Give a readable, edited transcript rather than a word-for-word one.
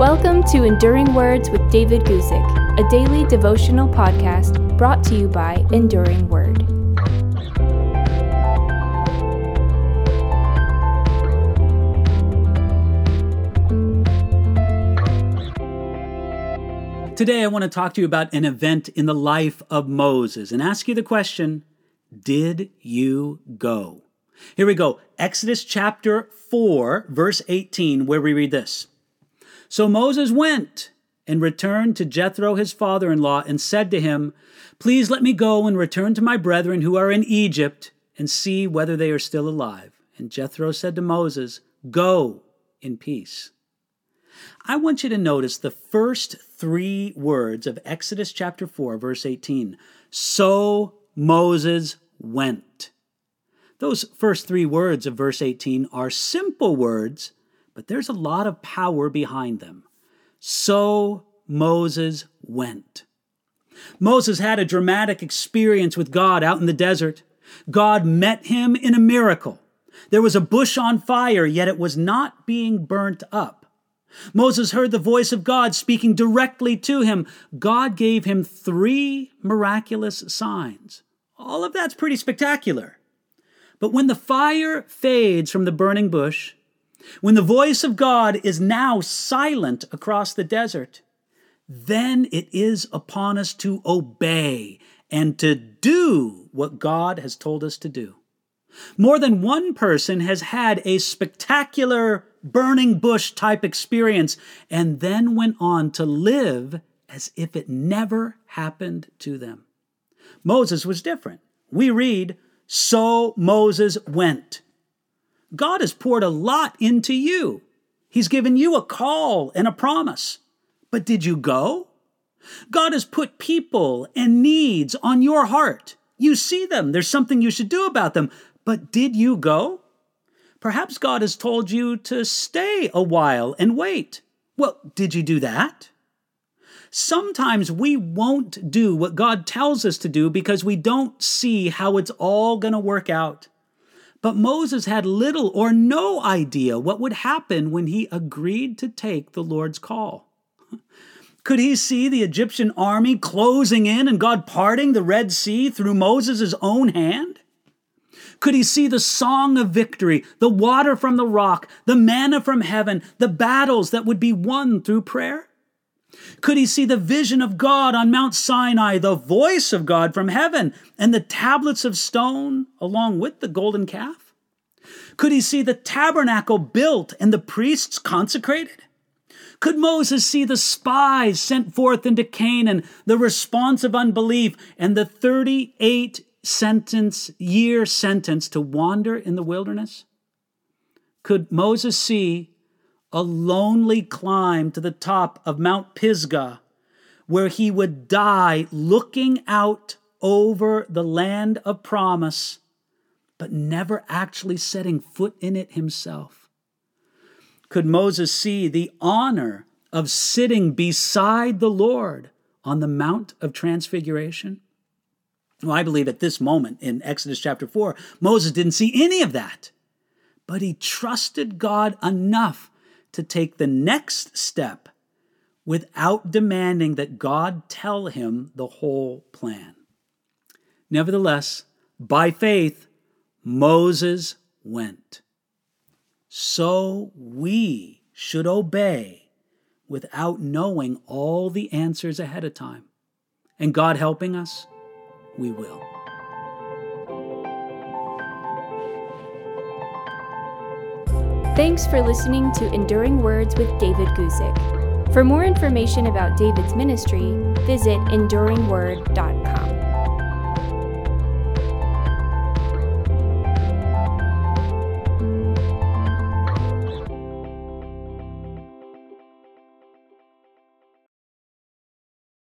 Welcome to Enduring Words with David Guzik, a daily devotional podcast brought to you by Enduring Word. Today I want to talk to you about an event in the life of Moses and ask you the question, did you go? Here we go. Exodus chapter 4, verse 18, where we read this. So Moses went and returned to Jethro, his father-in-law, and said to him, Please let me go and return to my brethren who are in Egypt and see whether they are still alive. And Jethro said to Moses, Go in peace. I want you to notice the first three words of Exodus chapter 4, verse 18. So Moses went. Those first three words of verse 18 are simple words, but there's a lot of power behind them. So Moses went. Moses had a dramatic experience with God out in the desert. God met him in a miracle. There was a bush on fire, yet it was not being burnt up. Moses heard the voice of God speaking directly to him. God gave him 3 miraculous signs. All of that's pretty spectacular. But when the fire fades from the burning bush, when the voice of God is now silent across the desert, then it is upon us to obey and to do what God has told us to do. More than one person has had a spectacular burning bush type experience and then went on to live as if it never happened to them. Moses was different. We read, So Moses went. God has poured a lot into you. He's given you a call and a promise. But did you go? God has put people and needs on your heart. You see them. There's something you should do about them. But did you go? Perhaps God has told you to stay a while and wait. Well, did you do that? Sometimes we won't do what God tells us to do because we don't see how it's all going to work out. But Moses had little or no idea what would happen when he agreed to take the Lord's call. Could he see the Egyptian army closing in and God parting the Red Sea through Moses' own hand? Could he see the song of victory, the water from the rock, the manna from heaven, the battles that would be won through prayer? Could he see the vision of God on Mount Sinai, the voice of God from heaven, and the tablets of stone along with the golden calf? Could he see the tabernacle built and the priests consecrated? Could Moses see the spies sent forth into Canaan, the response of unbelief, and the 38-year sentence to wander in the wilderness? Could Moses see a lonely climb to the top of Mount Pisgah, where he would die looking out over the land of promise, but never actually setting foot in it himself? Could Moses see the honor of sitting beside the Lord on the Mount of Transfiguration? Well, I believe at this moment in Exodus chapter 4, Moses didn't see any of that, but he trusted God enough to take the next step without demanding that God tell him the whole plan. Nevertheless, by faith, Moses went. So we should obey without knowing all the answers ahead of time. And God helping us, we will. Thanks for listening to Enduring Words with David Guzik. For more information about David's ministry, visit enduringword.com.